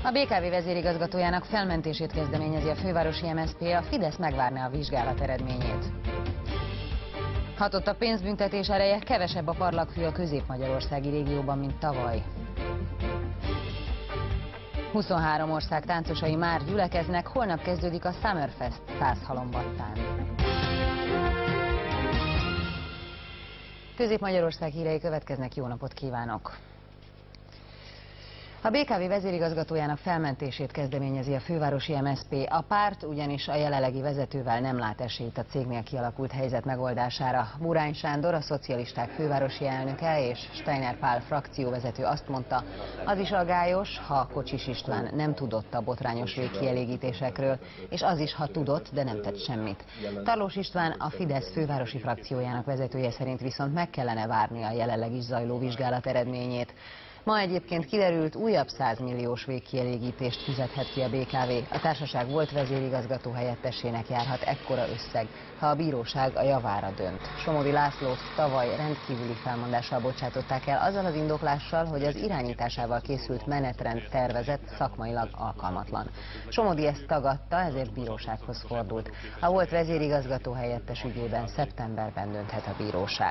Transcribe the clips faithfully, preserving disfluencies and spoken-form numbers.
A bé ká vé vezérigazgatójának felmentését kezdeményezi a fővárosi em es zé pé, a Fidesz megvárná a vizsgálat eredményét. Hatott a pénzbüntetés ereje, kevesebb a parlagfű a közép-magyarországi régióban, mint tavaly. huszonhárom ország táncosai már gyülekeznek, holnap kezdődik a Summerfest Százhalombattán. Közép-Magyarország hírei következnek, jó napot kívánok! A bé ká vé vezérigazgatójának felmentését kezdeményezi a fővárosi em es zé pé. A párt ugyanis a jelenlegi vezetővel nem lát esélyt a cégnél kialakult helyzet megoldására. Burány Sándor, a szocialisták fővárosi elnöke, és Steiner Pál frakcióvezető azt mondta, az is aggályos, ha Kocsis István nem tudott a botrányos végkielégítésekről, és az is, ha tudott, de nem tett semmit. Tarlós István, a Fidesz fővárosi frakciójának vezetője szerint viszont meg kellene várni a jelenleg is zajló vizsgálat eredményét. Ma egyébként kiderült, újabb száz milliós végkielégítést fizethet ki a bé ká vé. A társaság volt vezérigazgató helyettesének járhat ekkora összeg, ha a bíróság a javára dönt. Somogyi Lászlót tavaly rendkívüli felmondással bocsátották el azzal az indoklással, hogy az irányításával készült menetrend tervezet szakmailag alkalmatlan. Somogyi ezt tagadta, ezért bírósághoz fordult. A volt vezérigazgató helyettes ügyében szeptemberben dönthet a bíróság.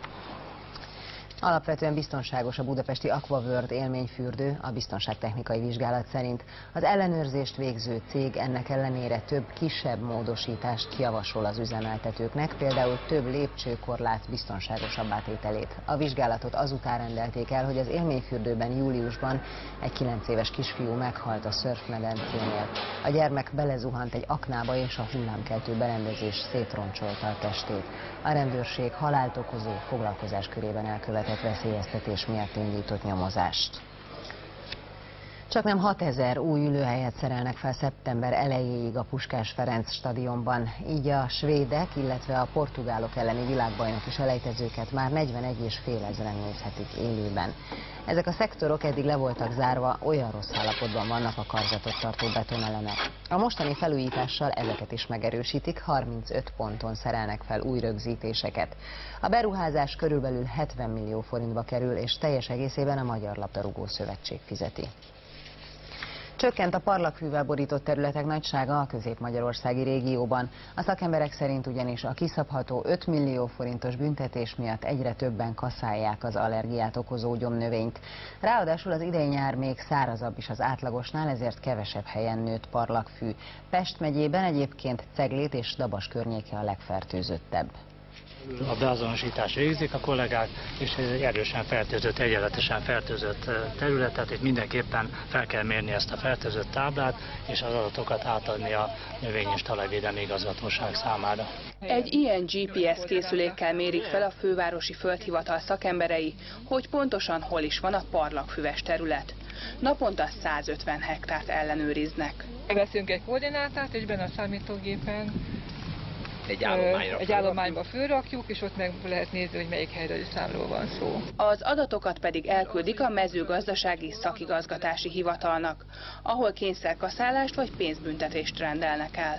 Alapvetően biztonságos a budapesti Aquaworld élményfürdő, a biztonságtechnikai vizsgálat szerint. Az ellenőrzést végző cég ennek ellenére több kisebb módosítást javasol az üzemeltetőknek, például több lépcsőkorlát biztonságosabbá tételét. A vizsgálatot azután rendelték el, hogy az élményfürdőben júliusban egy kilenc éves kisfiú meghalt a szörfmedencénél. A gyermek belezuhant egy aknába, és a hullámkeltő berendezés szétroncsolta a testét. A rendőrség halált okozó foglalkozás körében elkövetett veszélyeztetés miatt indított nyomozást. Csaknem hatezer új ülőhelyet szerelnek fel szeptember elejéig a Puskás Ferenc stadionban. Így a svédek, illetve a portugálok elleni világbajnoki selejtezőket már negyvenegy és fél ezren nézhetik élőben. Ezek a szektorok eddig le voltak zárva, olyan rossz állapotban vannak a karzatot tartó betonelemek. A mostani felújítással ezeket is megerősítik, harmincöt ponton szerelnek fel új rögzítéseket. A beruházás körülbelül hetven millió forintba kerül, és teljes egészében a Magyar Labdarúgó Szövetség fizeti. Csökkent a parlagfűvel borított területek nagysága a közép-magyarországi régióban. A szakemberek szerint ugyanis a kiszabható öt millió forintos büntetés miatt egyre többen kaszálják az allergiát okozó gyomnövényt. Ráadásul az idei nyár még szárazabb is az átlagosnál, ezért kevesebb helyen nőtt parlagfű. Pest megyében egyébként Ceglét és Dabas környéke a legfertőzöttebb. A beazonosítás végzik a kollégák, és egy erősen fertőzött, egyenletesen fertőzött területet, itt mindenképpen fel kell mérni ezt a fertőzött táblát, és az adatokat átadni a növény- és talajvédelmi igazgatóság számára. Egy ilyen gé pé es készülékkel mérik fel a fővárosi földhivatal szakemberei, hogy pontosan hol is van a parlagfüves terület. Naponta százötven hektárt ellenőriznek. Veszünk egy koordinátát, és benne a számítógépen Egy állományra, egy állományba fölrakjuk, és ott meg lehet nézni, hogy melyik helyreszámról van szó. Az adatokat pedig elküldik a mezőgazdasági szakigazgatási hivatalnak, ahol kényszerkaszálást vagy pénzbüntetést rendelnek el.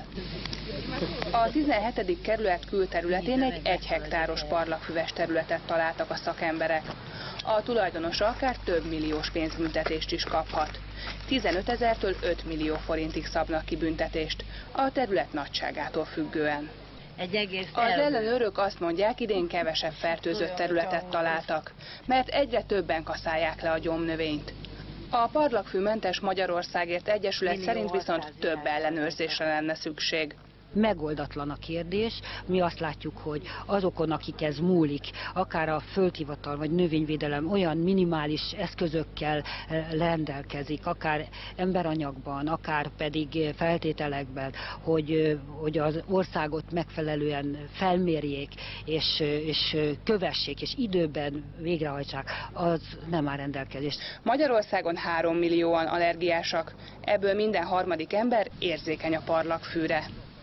A tizenhetedik kerület külterületén egy egy hektáros parlagfüves területet találtak a szakemberek. A tulajdonosa akár több milliós pénzbüntetést is kaphat. tizenötezertől öt millió forintig szabnak ki büntetést, a terület nagyságától függően. Az ellenőrök azt mondják, idén kevesebb fertőzött területet találtak, mert egyre többen kaszálják le a gyomnövényt. A parlagfűmentes Magyarországért Egyesület szerint viszont több ellenőrzésre lenne szükség. Megoldatlan a kérdés. Mi azt látjuk, hogy azokon, akik ez múlik, akár a földhivatal vagy növényvédelem olyan minimális eszközökkel rendelkezik, akár emberanyagban, akár pedig feltételekben, hogy, hogy az országot megfelelően felmérjék, és, és kövessék, és időben végrehajtsák, az nem áll rendelkezés. Magyarországon három millióan allergiásak, ebből minden harmadik ember érzékeny a parlagfűre.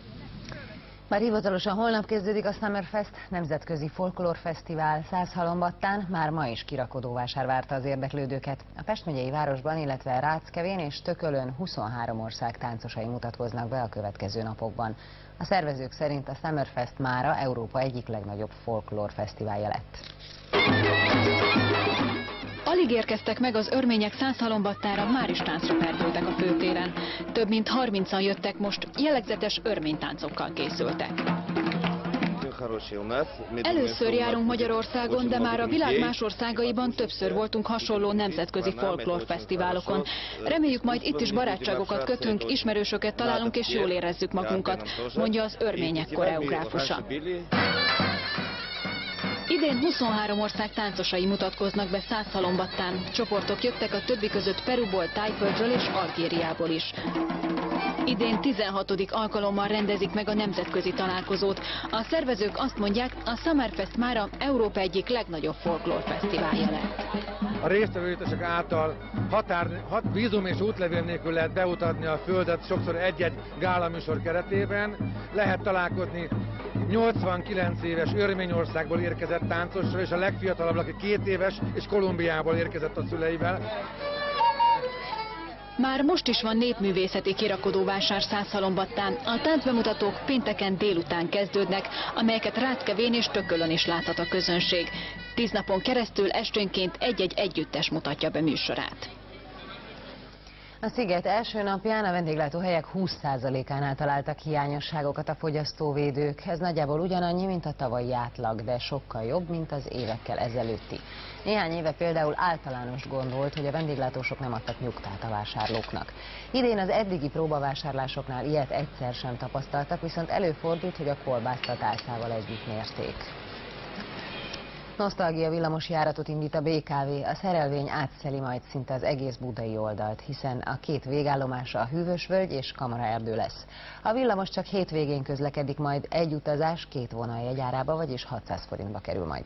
Már hivatalosan holnap kezdődik a Summerfest, nemzetközi folklórfesztivál Százhalombattán, már ma is kirakodóvásár várta az érdeklődőket. A Pest megyei városban, illetve Ráckevén és Tökölön huszonhárom ország táncosai mutatkoznak be a következő napokban. A szervezők szerint a Summerfest mára Európa egyik legnagyobb folklórfesztiválja lett. Alig érkeztek meg az örmények Százhalombattára, már is táncra perdültek a főtéren. Több mint harmincan jöttek most, jellegzetes örménytáncokkal készültek. Először járunk Magyarországon, de már a világ más országaiban többször voltunk hasonló nemzetközi folklórfesztiválokon. Reméljük, majd itt is barátságokat kötünk, ismerősöket találunk és jól érezzük magunkat, mondja az örmények koreográfusa. Idén huszonhárom ország táncosai mutatkoznak be Százhalombattán. Csoportok jöttek a többi között Peruból, Tájföldről és Algériából is. Idén tizenhatodik alkalommal rendezik meg a nemzetközi találkozót. A szervezők azt mondják, a Summerfest mára Európa egyik legnagyobb folklórfesztiválja lett. A résztvevőütesek által határ, hat, vízum és útlevél nélkül lehet beutadni a földet, sokszor egy-egy gálaműsor keretében. Lehet találkozni nyolcvankilenc éves Örményországból érkezett táncossal, és a legfiatalabb, aki két éves, és Kolumbiából érkezett a szüleivel. Már most is van népművészeti kirakodóvásár Százhalombattán. A táncbemutatók pénteken délután kezdődnek, amelyeket Ráckevén és Tökölön is láthat a közönség. Tíz napon keresztül esténként egy-egy együttes mutatja be műsorát. A sziget első napján a vendéglátóhelyek húsz százalékánál találtak hiányosságokat a fogyasztóvédők. Ez nagyjából ugyanannyi, mint a tavalyi átlag, de sokkal jobb, mint az évekkel ezelőtti. Néhány éve például általános gond volt, hogy a vendéglátósok nem adtak nyugtát a vásárlóknak. Idén az eddigi próbavásárlásoknál ilyet egyszer sem tapasztaltak, viszont előfordult, hogy a kolbászt álcával együtt mérték. Nosztalgia villamos járatot indít a bé ká vé, a szerelvény átszeli majd szinte az egész budai oldalt, hiszen a két végállomása a Hűvösvölgy és Kamaraerdő lesz. A villamos csak hétvégén közlekedik majd, egy utazás két vonal jegyárába, vagyis hatszáz forintba kerül majd.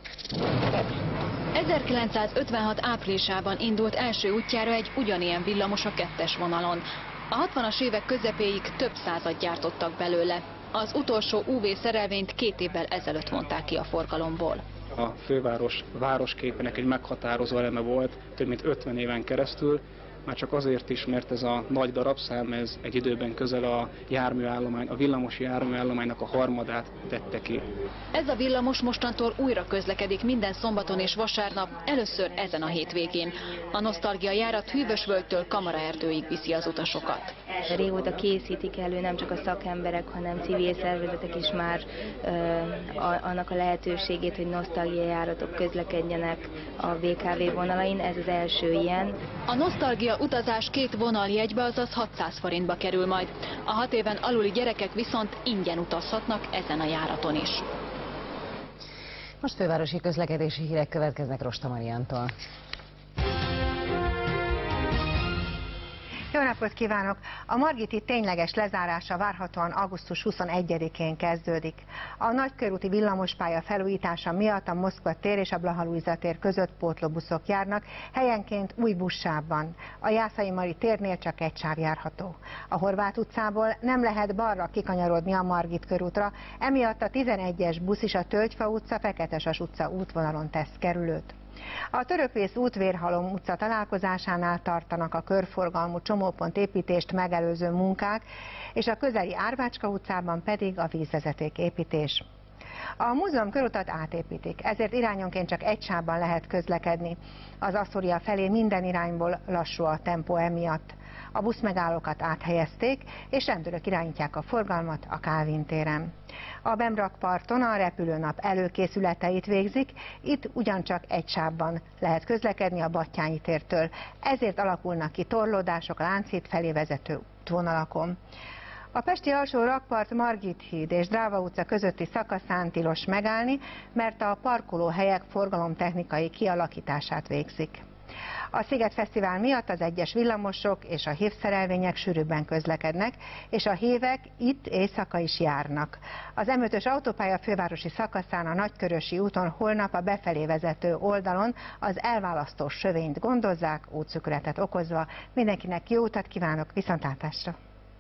ezerkilencszázötvenhat áprilisában indult első útjára egy ugyanilyen villamos a kettes vonalon. A hatvanas évek közepéig több százat gyártottak belőle. Az utolsó ú vé szerelvényt két évvel ezelőtt vonták ki a forgalomból. A főváros városképének egy meghatározó eleme volt több mint ötven éven keresztül, már csak azért is, mert ez a nagy darabszám, ez egy időben közel a járműállomány, a villamosi járműállománynak a harmadát tette ki. Ez a villamos mostantól újra közlekedik minden szombaton és vasárnap, először ezen a hétvégén. A nosztalgia járat Hűvösvölgytől Kamaraerdőig viszi az utasokat. Régóta készítik elő nem csak a szakemberek, hanem civil szervezetek is már ö, a, annak a lehetőségét, hogy nosztalgia járatok közlekedjenek a bé ká vé vonalain. Ez az első ilyen. A nosztalgia utazás két vonaljegybe, azaz hatszáz forintba kerül majd. A hat éven aluli gyerekek viszont ingyen utazhatnak ezen a járaton is. Most fővárosi közlekedési hírek következnek Rosta Mariantól. Jó napot kívánok! A Margiti tényleges lezárása várhatóan augusztus huszonegyedikén kezdődik. A nagykörúti villamospálya felújítása miatt a Moszkva tér és a Blaha Lujza tér között pótlóbuszok járnak, helyenként új buszsávban. A Jászai Mari térnél csak egy sáv járható. A Horváth utcából nem lehet balra kikanyarodni a Margit körútra, emiatt a tizenegyes busz is a Tölgyfa utca, Feketesas utca útvonalon tesz kerülőt. A Törökvész út Vérhalom utca találkozásánál tartanak a körforgalmú csomópont építést megelőző munkák, és a közeli Árvácska utcában pedig a vízvezeték építés. A múzeum körutat átépítik, ezért irányonként csak egy sávban lehet közlekedni. Az Asztória felé minden irányból lassú a tempó emiatt. A buszmegállókat áthelyezték, és rendőrök irányítják a forgalmat a Kálvin téren. A Bemrak parton a repülőnap előkészületeit végzik, itt ugyancsak egy sávban lehet közlekedni a Battyányi tértől. Ezért alakulnak ki torlódások a Lánchíd felé vezető útvonalakon. A pesti alsó rakpart Margit híd és Dráva utca közötti szakaszán tilos megállni, mert a parkolóhelyek forgalomtechnikai kialakítását végzik. A Sziget Fesztivál miatt az egyes villamosok és a hívszerelvények sűrűbben közlekednek, és a hívek itt éjszaka is járnak. Az em ötös autópálya fővárosi szakaszán a Nagykörösi úton holnap a befelé vezető oldalon az elválasztó sövényt gondozzák, útszükületet okozva. Mindenkinek jó utat kívánok, viszontlátásra!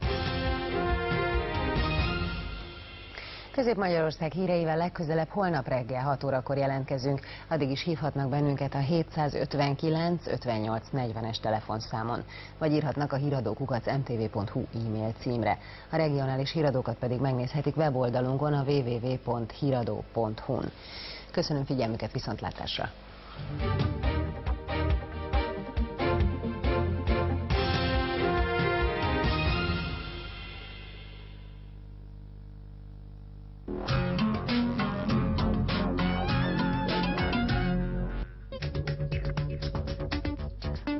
Közép-Magyarország híreivel legközelebb holnap reggel hat órakor jelentkezünk. Addig is hívhatnak bennünket a hétszázötvenkilenc ötvennyolc negyvenes telefonszámon, vagy írhatnak a híradó kukac em té vé pont hu e-mail címre. A regionális híradókat pedig megnézhetik weboldalunkon a double-u double-u double-u pont híradó pont hu-n. Köszönöm figyelmüket, viszontlátásra!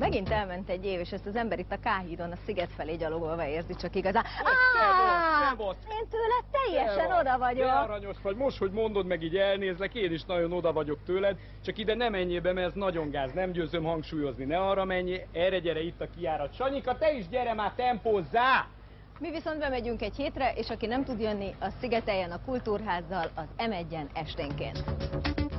megint elment egy év, és ezt az ember itt a K-hídon a sziget felé gyalogolva érzi csak igazán. Én tőled teljesen oda vagyok. De aranyos vagy, most, hogy mondod meg, így elnézlek, én is nagyon oda vagyok tőled, csak ide nem menjél be, mert ez nagyon gáz, nem győzöm hangsúlyozni. Ne arra menjél, erre gyere, itt a kijárat. Sanyika, te is gyere már, tempózzá! Mi viszont bemegyünk egy hétre, és aki nem tud jönni, az szigeteljen a Kultúrházzal az em egyen esténként.